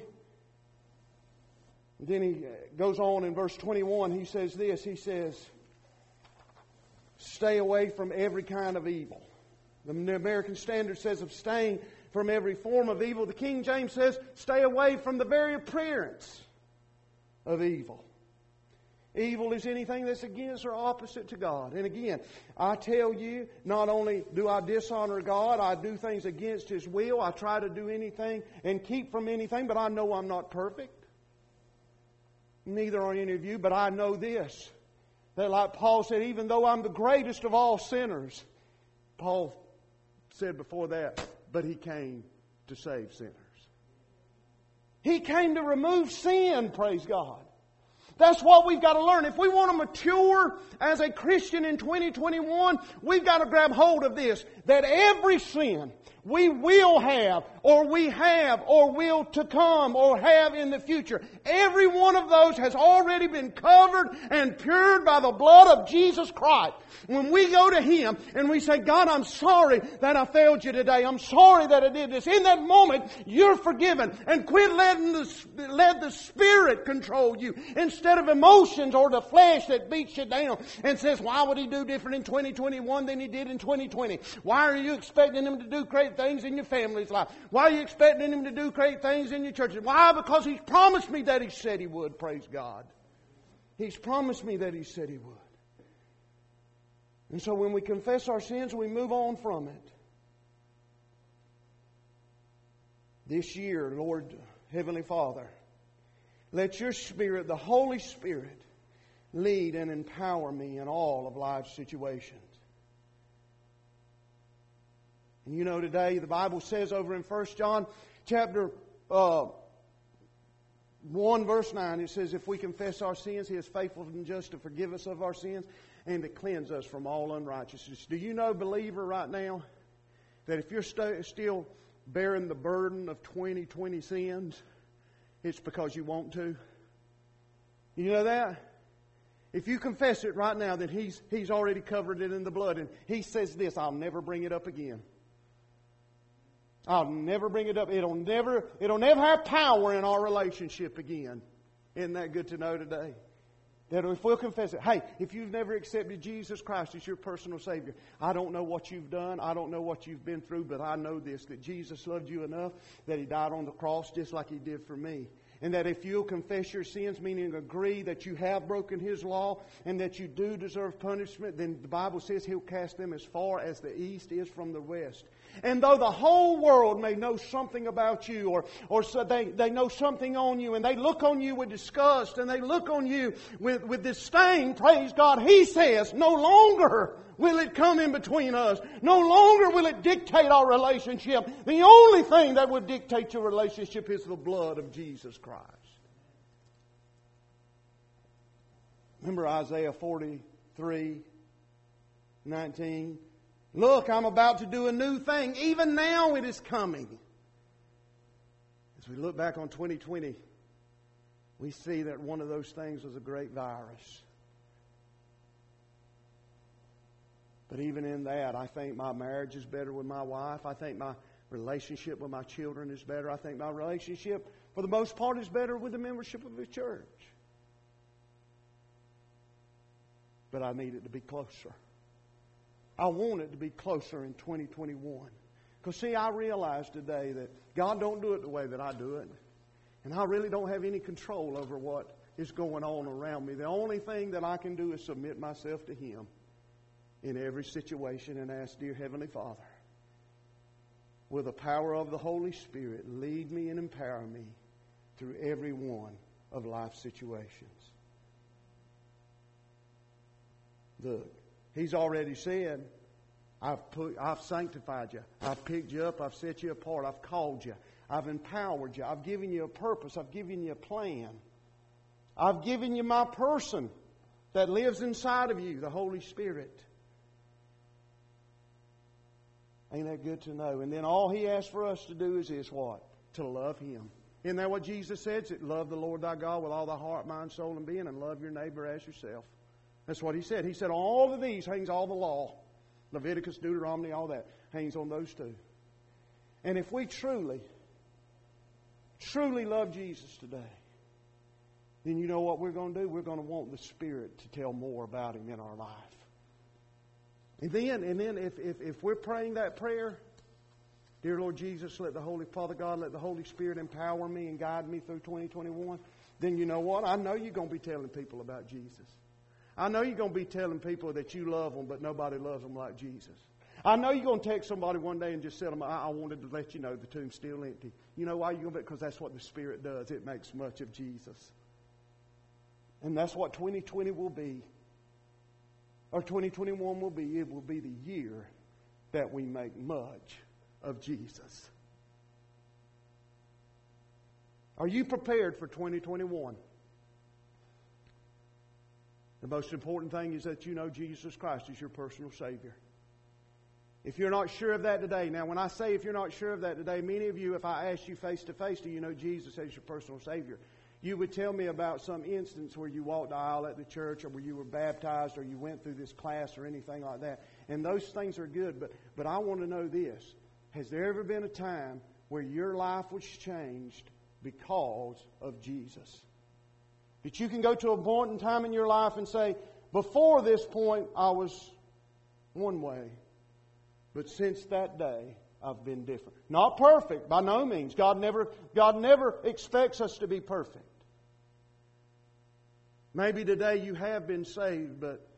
Then he goes on in verse 21, he says this, he says, stay away from every kind of evil. The American Standard says abstain from every form of evil. The King James says stay away from the very appearance of evil. Evil is anything that's against or opposite to God. And again, I tell you, not only do I dishonor God, I do things against His will. I try to do anything and keep from anything, but I know I'm not perfect. Neither are any of you, but I know this. That like Paul said, even though I'm the greatest of all sinners, Paul said before that, but he came to save sinners. He came to remove sin, praise God. That's what we've got to learn. If we want to mature as a Christian in 2021, we've got to grab hold of this. That every sin we will have, or we have, or will to come, or have in the future. Every one of those has already been covered and pured by the blood of Jesus Christ. When we go to Him and we say, God, I'm sorry that I failed you today. I'm sorry that I did this. In that moment, you're forgiven. And quit letting the Spirit control you instead of emotions or the flesh that beats you down and says, why would He do different in 2021 than He did in 2020? Why are you expecting Him to do great things in your family's life? Why are you expecting Him to do great things in your churches? Why? Because He's promised me that He said He would, praise God. He's promised me that He said He would. And so when we confess our sins, we move on from it. This year, Lord, Heavenly Father, let Your Spirit, the Holy Spirit, lead and empower me in all of life's situations. And you know today, the Bible says over in 1 John chapter 1 verse 9, it says, if we confess our sins, He is faithful and just to forgive us of our sins and to cleanse us from all unrighteousness. Do you know, believer, right now, that if you're still bearing the burden of 2020 sins, it's because you want to? You know that? If you confess it right now, then He's already covered it in the blood. And He says this, I'll never bring it up again. I'll never bring it up. It'll never have power in our relationship again. Isn't that good to know today? That if we'll confess it, hey, if you've never accepted Jesus Christ as your personal Savior, I don't know what you've done, I don't know what you've been through, but I know this, that Jesus loved you enough that He died on the cross just like He did for me. And that if you'll confess your sins, meaning agree that you have broken His law and that you do deserve punishment, then the Bible says He'll cast them as far as the east is from the west. And though the whole world may know something about you or so they know something on you and they look on you with disgust and they look on you with disdain, praise God, He says, no longer will it come in between us. No longer will it dictate our relationship. The only thing that would dictate your relationship is the blood of Jesus Christ. Remember Isaiah 43:19. Look, I'm about to do a new thing. Even now it is coming. As we look back on 2020, we see that one of those things was a great virus. But even in that, I think my marriage is better with my wife. I think relationship with my children is better. I think my relationship, for the most part, is better with the membership of the church. But I need it to be closer. I want it to be closer in 2021. Because see, I realize today that God don't do it the way that I do it. And I really don't have any control over what is going on around me. The only thing that I can do is submit myself to Him in every situation and ask, dear Heavenly Father, with the power of the Holy Spirit, lead me and empower me through every one of life's situations. Look, He's already said, I've sanctified you. I've picked you up. I've set you apart. I've called you. I've empowered you. I've given you a purpose. I've given you a plan. I've given you my person that lives inside of you, the Holy Spirit. Ain't that good to know? And then all He asks for us to do is this, what? To love Him. Isn't that what Jesus said? Love the Lord thy God with all thy heart, mind, soul, and being, and love your neighbor as yourself. That's what He said. He said all of these hangs all the law. Leviticus, Deuteronomy, all that hangs on those two. And if we truly love Jesus today, then you know what we're going to do? We're going to want the Spirit to tell more about Him in our life. And then if we're praying that prayer, dear Lord Jesus, let the Father God, let the Holy Spirit empower me and guide me through 2021, then you know what? I know you're going to be telling people about Jesus. I know you're going to be telling people that you love them, but nobody loves them like Jesus. I know you're going to text somebody one day and just tell them, I wanted to let you know the tomb's still empty. You know why you're going to? Because that's what the Spirit does. It makes much of Jesus. And that's what 2020 will be. Or 2021 will be. It will be the year that we make much of Jesus. Are you prepared for 2021? The most important thing is that you know Jesus Christ is your personal Savior. If you're not sure of that today, now when I say if you're not sure of that today, many of you, if I asked you face to face, do you know Jesus as your personal Savior? You would tell me about some instance where you walked the aisle at the church, or where you were baptized, or you went through this class, or anything like that. And those things are good, but I want to know this. Has there ever been a time where your life was changed because of Jesus? That you can go to a point in time in your life and say, before this point I was one way, but since that day I've been different. Not perfect, by no means. God never expects us to be perfect. Maybe today you have been saved, but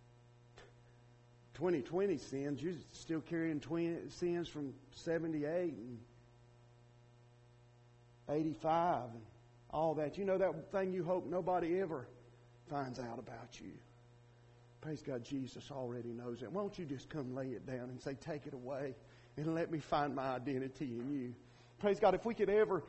2020 sins, you're still carrying sins from 78 and 85 and all that. You know that thing you hope nobody ever finds out about you. Praise God, Jesus already knows it. Why don't you just come lay it down and say, take it away and let me find my identity in you. Praise God, if we could ever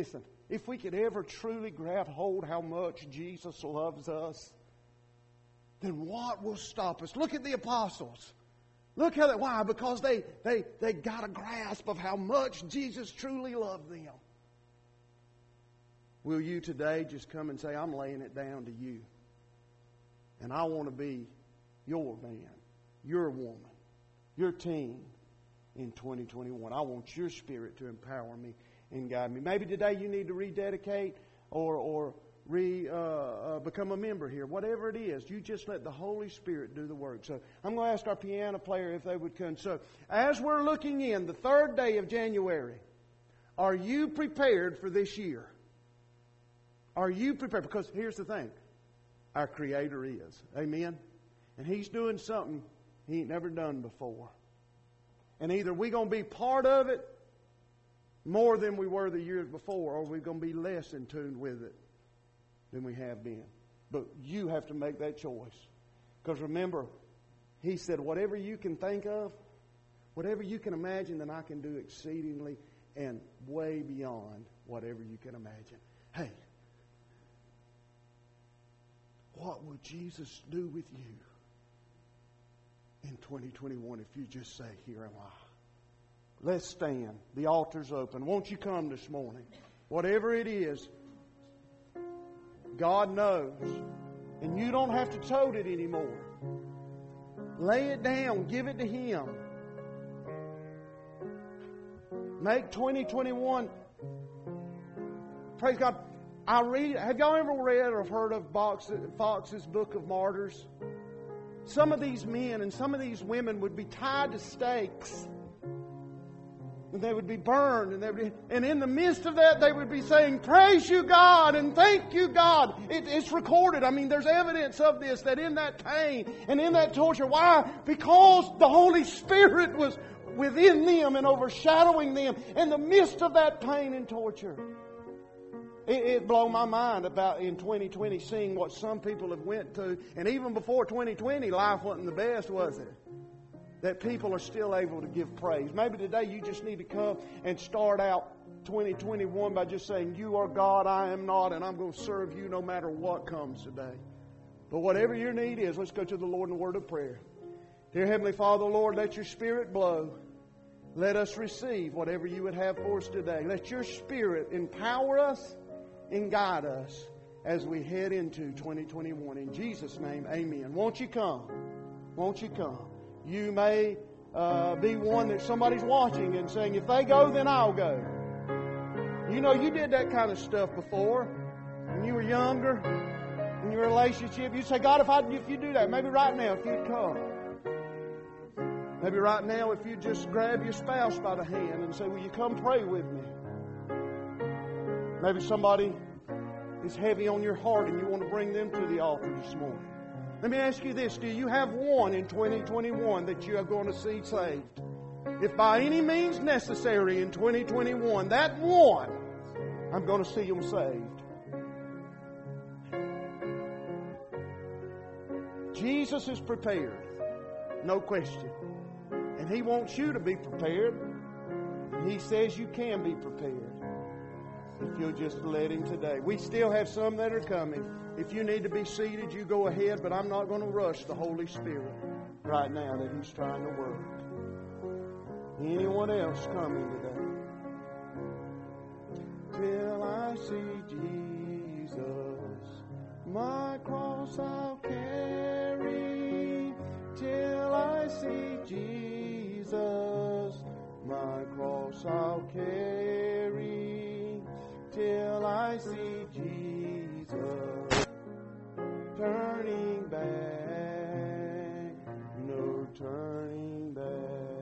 truly grab hold how much Jesus loves us, then what will stop us? Look at the apostles. Look how that. Why? Because they got a grasp of how much Jesus truly loved them. Will you today just come and say, I'm laying it down to you. And I want to be your man, your woman, your team in 2021. I want your Spirit to empower me and guide me. Maybe today you need to rededicate or become a member here. Whatever it is, you just let the Holy Spirit do the work. So I'm going to ask our piano player if they would come. So as we're looking in the third day of January, are you prepared for this year? Are you prepared? Because here's the thing. Our Creator is. Amen? And He's doing something He ain't never done before. And either we're going to be part of it more than we were the years before, or we're going to be less in tune with it than we have been. But you have to make that choice. Because remember, He said, whatever you can think of, whatever you can imagine, then I can do exceedingly and way beyond whatever you can imagine. Hey, what will Jesus do with you in 2021 if you just say, here am I? Let's stand. The altar's open. Won't you come this morning? Whatever it is, God knows. And you don't have to tote it anymore. Lay it down. Give it to Him. Make 2021. Praise God. Have y'all ever read or heard of Fox's Book of Martyrs? Some of these men and some of these women would be tied to stakes. And they would be burned. And in the midst of that, they would be saying, praise you, God, and thank you, God. It's recorded. I mean, there's evidence of this, that in that pain and in that torture. Why? Because the Holy Spirit was within them and overshadowing them in the midst of that pain and torture. It blew my mind about in 2020 seeing what some people have went through. And even before 2020, life wasn't the best, was it? That people are still able to give praise. Maybe today you just need to come and start out 2021 by just saying, you are God, I am not, and I'm going to serve you no matter what comes today. But whatever your need is, let's go to the Lord in a word of prayer. Dear Heavenly Father, Lord, let your Spirit blow. Let us receive whatever you would have for us today. Let your Spirit empower us and guide us as we head into 2021. In Jesus' name, amen. Won't you come? Won't you come? You may be one that somebody's watching and saying, if they go, then I'll go. You know, you did that kind of stuff before when you were younger, in your relationship. You say, God, if you do that, maybe right now, if you'd come. Maybe right now, if you just grab your spouse by the hand and say, will you come pray with me? Maybe somebody is heavy on your heart and you want to bring them to the altar this morning. Let me ask you this. Do you have one in 2021 that you are going to see saved? If by any means necessary in 2021, that one, I'm going to see them saved. Jesus is prepared. No question. And He wants you to be prepared. And He says you can be prepared if you'll just let Him today. We still have some that are coming. If you need to be seated, you go ahead, but I'm not going to rush the Holy Spirit right now that He's trying to work. Anyone else coming today? Till I see Jesus, my cross I'll carry. Till I see Jesus, my cross I'll carry. Till I see Jesus, turning back, no turning back.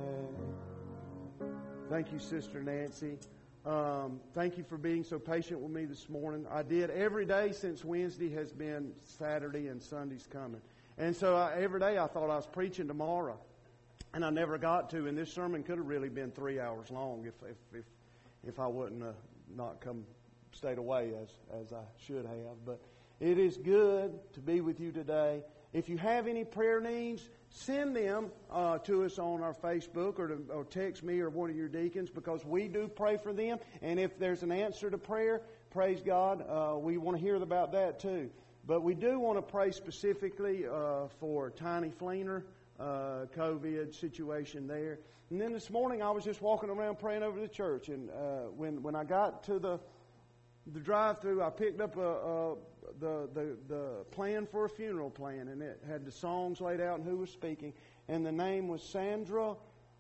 Thank you, Sister Nancy. Thank you for being so patient with me this morning. I did every day since Wednesday has been Saturday and Sunday's coming. And so every day I thought I was preaching tomorrow. And I never got to. And this sermon could have really been 3 hours long if I wouldn't not stayed away as I should have. But it is good to be with you today. If you have any prayer needs, send them to us on our Facebook or text me or one of your deacons, because we do pray for them. And if there's an answer to prayer, praise God, we want to hear about that too. But we do want to pray specifically for Tiny Fleener, COVID situation there. And then this morning I was just walking around praying over the church, and when I got to the drive-through, I picked up the plan for a funeral plan, and it had the songs laid out and who was speaking, and the name was Sandra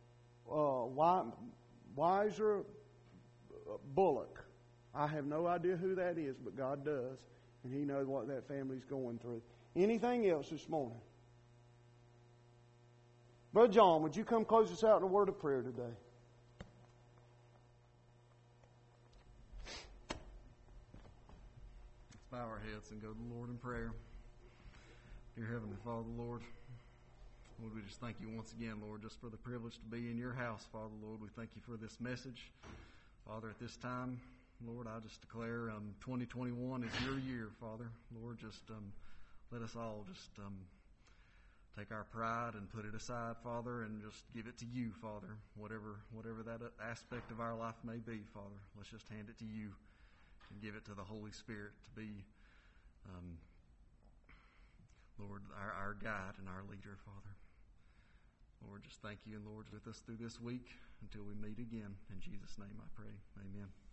Weiser Bullock. I have no idea who that is, but God does, and He knows what that family's going through. Anything else this morning? Brother John, would you come close us out in a word of prayer today? Bow our heads and go to the Lord in prayer. Dear Heavenly Father, Lord, we just thank you once again, Lord, just for the privilege to be in your house, Father, Lord. We thank you for this message. Father, at this time, Lord, I just declare 2021 is your year, Father. Lord, just let us all just take our pride and put it aside, Father, and just give it to you, Father. Whatever that aspect of our life may be, Father, let's just hand it to you and give it to the Holy Spirit to be, Lord, our guide and our leader, Father. Lord, just thank you, and Lord, with us through this week until we meet again. In Jesus' name I pray. Amen.